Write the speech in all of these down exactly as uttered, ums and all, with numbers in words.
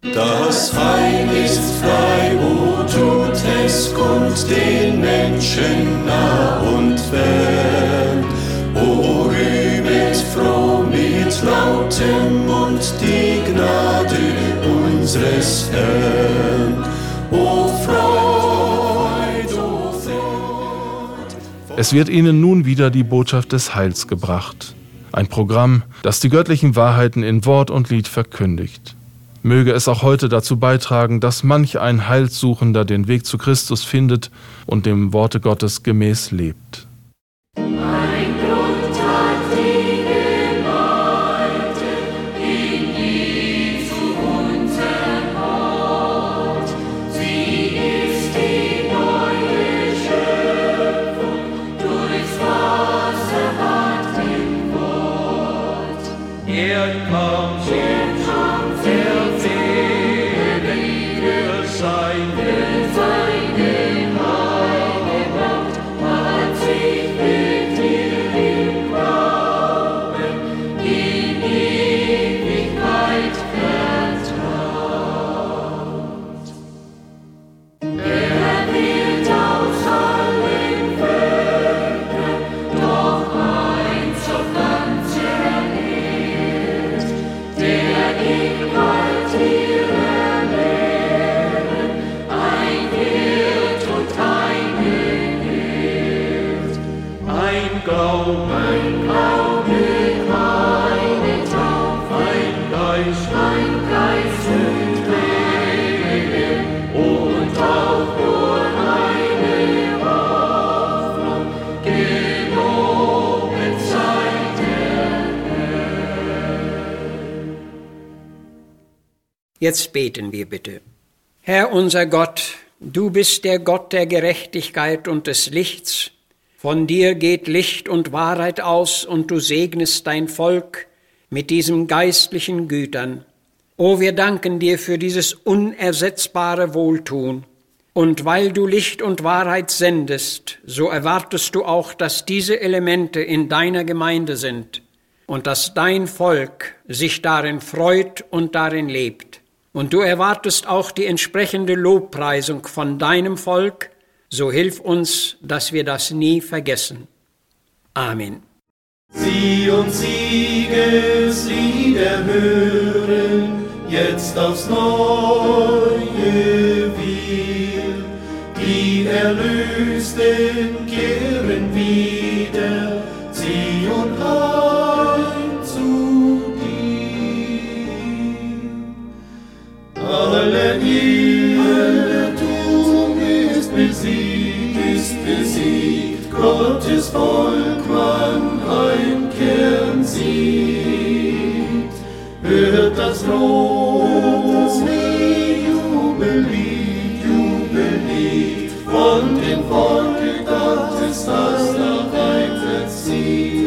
Das Heil ist frei, o tut es kund den Menschen nah und fern. O rühmet froh mit lautem Mund die Gnade unseres Herrn. O Freud, o Freud. Es wird ihnen nun wieder die Botschaft des Heils gebracht. Ein Programm, das die göttlichen Wahrheiten in Wort und Lied verkündigt. Möge es auch heute dazu beitragen, dass manch ein Heilssuchender den Weg zu Christus findet und dem Worte Gottes gemäß lebt. Ein Grund hat die Gemeinde in Jesu unserem Hort. Sie ist die neue Schöpfung durchs Wasserbad im Wort. Er kam Jetzt beten wir bitte. Herr unser Gott, du bist der Gott der Gerechtigkeit und des Lichts. Von dir geht Licht und Wahrheit aus und du segnest dein Volk mit diesen geistlichen Gütern. O, wir danken dir für dieses unersetzbare Wohltun. Und weil du Licht und Wahrheit sendest, so erwartest du auch, dass diese Elemente in deiner Gemeinde sind und dass dein Volk sich darin freut und darin lebt. Und du erwartest auch die entsprechende Lobpreisung von deinem Volk, so hilf uns, dass wir das nie vergessen. Amen. Sieh und Siegeslieder hören, jetzt aufs Neue wir. Die Erlösten kehren wieder, Zion heim zu dir. Alle Irrtum ist besiegt, ist besiegt, Gottes Volk man heimkehren sieht. Hört das Lied, Jubellied, Jubellied, von dem Volke Gottes, das nach heimwärts zieht.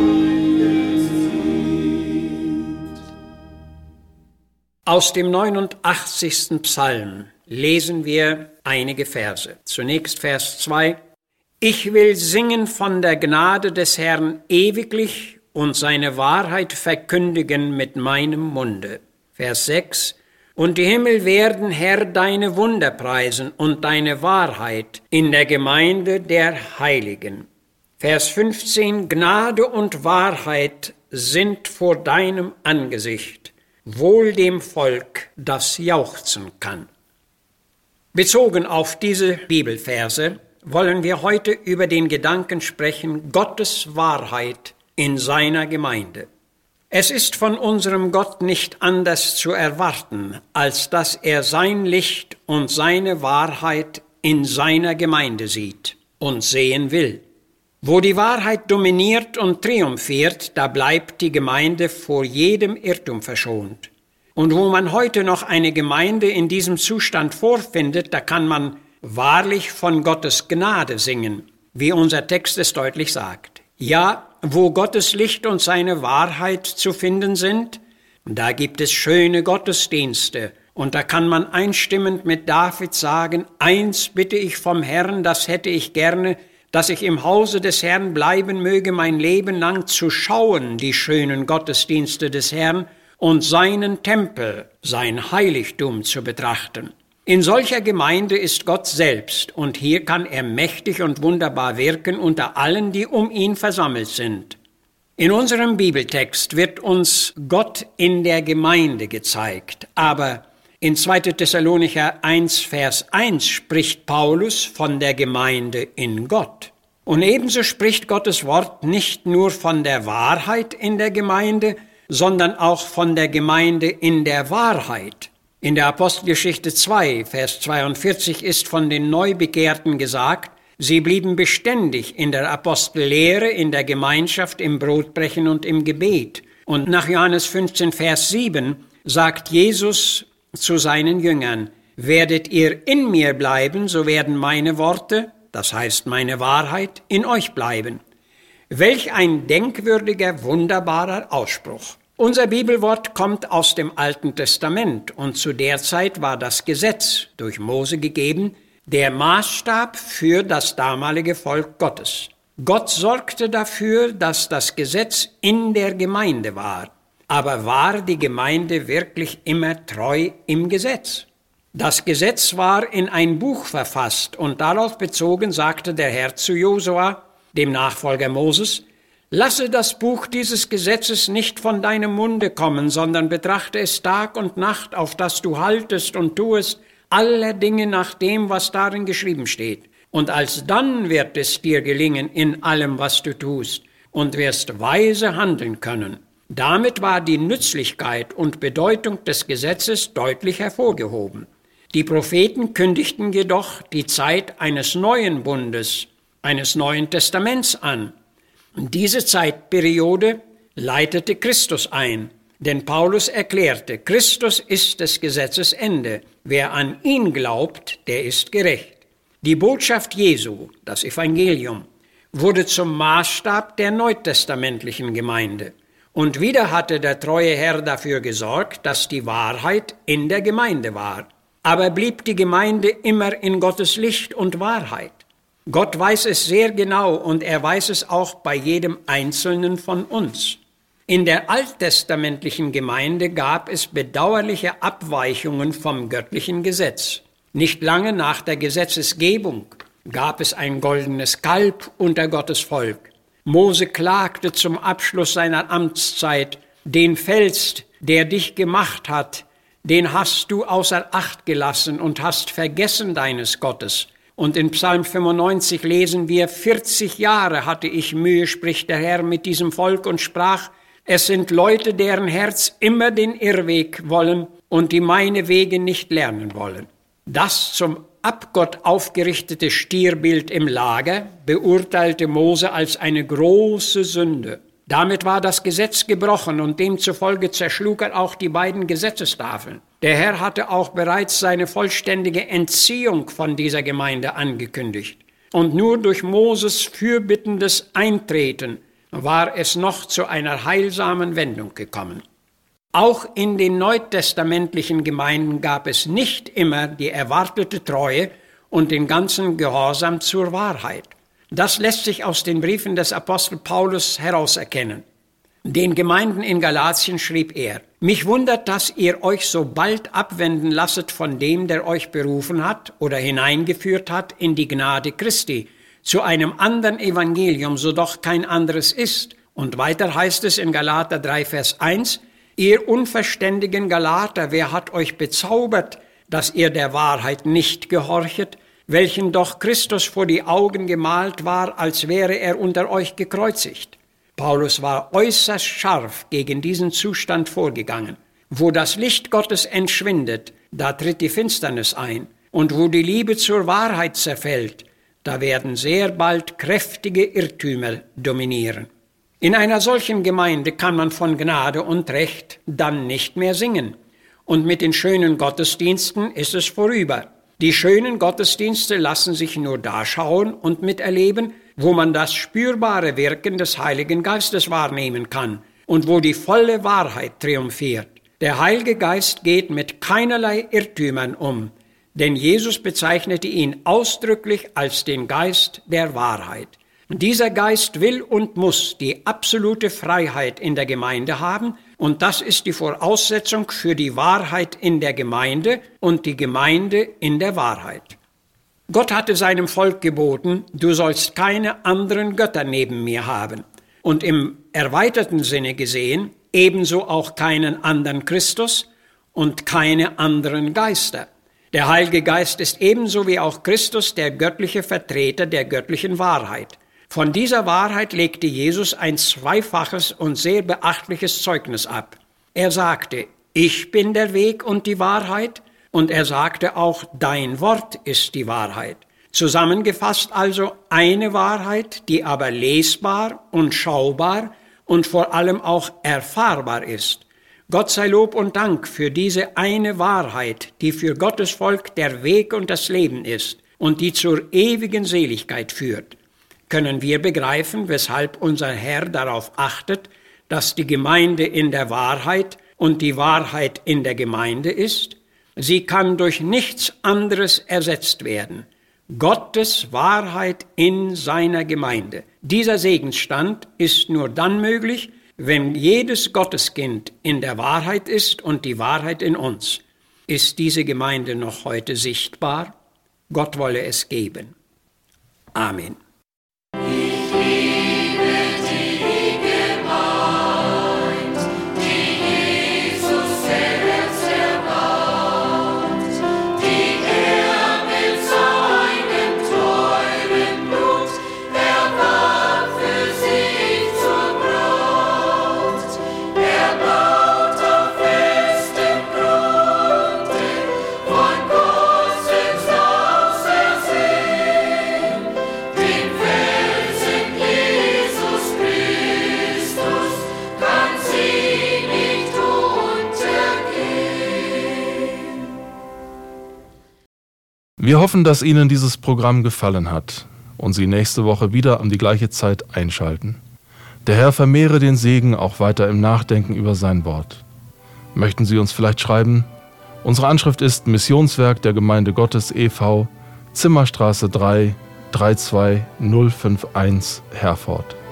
Aus dem neunundachtzigsten Psalm lesen wir einige Verse. Zunächst Vers zwei. Ich will singen von der Gnade des Herrn ewiglich und seine Wahrheit verkündigen mit meinem Munde. Vers sechs. Und die Himmel werden, Herr, deine Wunder preisen und deine Wahrheit in der Gemeinde der Heiligen. Vers fünfzehn. Gnade und Wahrheit sind vor deinem Angesicht. Wohl dem Volk, das jauchzen kann. Bezogen auf diese Bibelverse wollen wir heute über den Gedanken sprechen, Gottes Wahrheit in seiner Gemeinde. Es ist von unserem Gott nicht anders zu erwarten, als dass er sein Licht und seine Wahrheit in seiner Gemeinde sieht und sehen will. Wo die Wahrheit dominiert und triumphiert, da bleibt die Gemeinde vor jedem Irrtum verschont. Und wo man heute noch eine Gemeinde in diesem Zustand vorfindet, da kann man wahrlich von Gottes Gnade singen, wie unser Text es deutlich sagt. Ja, wo Gottes Licht und seine Wahrheit zu finden sind, da gibt es schöne Gottesdienste. Und da kann man einstimmend mit David sagen, eins bitte ich vom Herrn, das hätte ich gerne, dass ich im Hause des Herrn bleiben möge, mein Leben lang zu schauen, die schönen Gottesdienste des Herrn, und seinen Tempel, sein Heiligtum zu betrachten. In solcher Gemeinde ist Gott selbst, und hier kann er mächtig und wunderbar wirken unter allen, die um ihn versammelt sind. In unserem Bibeltext wird uns Gott in der Gemeinde gezeigt, aber in zweiter Thessalonicher eins, Vers eins spricht Paulus von der Gemeinde in Gott. Und ebenso spricht Gottes Wort nicht nur von der Wahrheit in der Gemeinde, sondern auch von der Gemeinde in der Wahrheit. In der Apostelgeschichte zwei, Vers zweiundvierzig ist von den Neubekehrten gesagt, sie blieben beständig in der Apostellehre, in der Gemeinschaft, im Brotbrechen und im Gebet. Und nach Johannes fünfzehn, Vers sieben sagt Jesus zu seinen Jüngern, werdet ihr in mir bleiben, so werden meine Worte, das heißt meine Wahrheit, in euch bleiben. Welch ein denkwürdiger, wunderbarer Ausspruch. Unser Bibelwort kommt aus dem Alten Testament und zu der Zeit war das Gesetz durch Mose gegeben, der Maßstab für das damalige Volk Gottes. Gott sorgte dafür, dass das Gesetz in der Gemeinde war. Aber war die Gemeinde wirklich immer treu im Gesetz? Das Gesetz war in ein Buch verfasst und darauf bezogen sagte der Herr zu Josua, dem Nachfolger Moses, lasse das Buch dieses Gesetzes nicht von deinem Munde kommen, sondern betrachte es Tag und Nacht, auf das du haltest und tuest aller Dinge nach dem, was darin geschrieben steht. Und alsdann wird es dir gelingen in allem, was du tust, und wirst weise handeln können. Damit war die Nützlichkeit und Bedeutung des Gesetzes deutlich hervorgehoben. Die Propheten kündigten jedoch die Zeit eines neuen Bundes, eines Neuen Testaments an. Diese Zeitperiode leitete Christus ein, denn Paulus erklärte, Christus ist des Gesetzes Ende. Wer an ihn glaubt, der ist gerecht. Die Botschaft Jesu, das Evangelium, wurde zum Maßstab der neutestamentlichen Gemeinde. Und wieder hatte der treue Herr dafür gesorgt, dass die Wahrheit in der Gemeinde war. Aber blieb die Gemeinde immer in Gottes Licht und Wahrheit? Gott weiß es sehr genau und er weiß es auch bei jedem Einzelnen von uns. In der alttestamentlichen Gemeinde gab es bedauerliche Abweichungen vom göttlichen Gesetz. Nicht lange nach der Gesetzesgebung gab es ein goldenes Kalb unter Gottes Volk. Mose klagte zum Abschluss seiner Amtszeit, den Fels, der dich gemacht hat, den hast du außer Acht gelassen und hast vergessen deines Gottes. Und in Psalm fünfundneunzig lesen wir, vierzig Jahre hatte ich Mühe, spricht der Herr, mit diesem Volk und sprach, es sind Leute, deren Herz immer den Irrweg wollen und die meine Wege nicht lernen wollen. Das zum Abgott aufgerichtete Stierbild im Lager beurteilte Mose als eine große Sünde. Damit war das Gesetz gebrochen und demzufolge zerschlug er auch die beiden Gesetzestafeln. Der Herr hatte auch bereits seine vollständige Entziehung von dieser Gemeinde angekündigt. Und nur durch Moses fürbittendes Eintreten war es noch zu einer heilsamen Wendung gekommen. Auch in den neutestamentlichen Gemeinden gab es nicht immer die erwartete Treue und den ganzen Gehorsam zur Wahrheit. Das lässt sich aus den Briefen des Apostel Paulus herauserkennen. Den Gemeinden in Galatien schrieb er, mich wundert, dass ihr euch so bald abwenden lasset von dem, der euch berufen hat oder hineingeführt hat in die Gnade Christi, zu einem anderen Evangelium, so doch kein anderes ist. Und weiter heißt es in Galater drei, Vers eins, ihr unverständigen Galater, wer hat euch bezaubert, dass ihr der Wahrheit nicht gehorchet, welchen doch Christus vor die Augen gemalt war, als wäre er unter euch gekreuzigt. Paulus war äußerst scharf gegen diesen Zustand vorgegangen. Wo das Licht Gottes entschwindet, da tritt die Finsternis ein. Und wo die Liebe zur Wahrheit zerfällt, da werden sehr bald kräftige Irrtümer dominieren. In einer solchen Gemeinde kann man von Gnade und Recht dann nicht mehr singen. Und mit den schönen Gottesdiensten ist es vorüber. Die schönen Gottesdienste lassen sich nur da schauen und miterleben, wo man das spürbare Wirken des Heiligen Geistes wahrnehmen kann und wo die volle Wahrheit triumphiert. Der Heilige Geist geht mit keinerlei Irrtümern um, denn Jesus bezeichnete ihn ausdrücklich als den Geist der Wahrheit. Dieser Geist will und muss die absolute Freiheit in der Gemeinde haben Und das ist die Voraussetzung für die Wahrheit in der Gemeinde und die Gemeinde in der Wahrheit. Gott hatte seinem Volk geboten, du sollst keine anderen Götter neben mir haben. Und im erweiterten Sinne gesehen, ebenso auch keinen anderen Christus und keine anderen Geister. Der Heilige Geist ist ebenso wie auch Christus der göttliche Vertreter der göttlichen Wahrheit. Von dieser Wahrheit legte Jesus ein zweifaches und sehr beachtliches Zeugnis ab. Er sagte, ich bin der Weg und die Wahrheit, und er sagte auch, dein Wort ist die Wahrheit. Zusammengefasst also eine Wahrheit, die aber lesbar und schaubar und vor allem auch erfahrbar ist. Gott sei Lob und Dank für diese eine Wahrheit, die für Gottes Volk der Weg und das Leben ist und die zur ewigen Seligkeit führt. Können wir begreifen, weshalb unser Herr darauf achtet, dass die Gemeinde in der Wahrheit und die Wahrheit in der Gemeinde ist? Sie kann durch nichts anderes ersetzt werden. Gottes Wahrheit in seiner Gemeinde. Dieser Segensstand ist nur dann möglich, wenn jedes Gotteskind in der Wahrheit ist und die Wahrheit in uns. Ist diese Gemeinde noch heute sichtbar? Gott wolle es geben. Amen. Wir hoffen, dass Ihnen dieses Programm gefallen hat und Sie nächste Woche wieder um die gleiche Zeit einschalten. Der Herr vermehre den Segen auch weiter im Nachdenken über sein Wort. Möchten Sie uns vielleicht schreiben? Unsere Anschrift ist Missionswerk der Gemeinde Gottes e V, Zimmerstraße drei, drei zwei null fünf eins, Herford.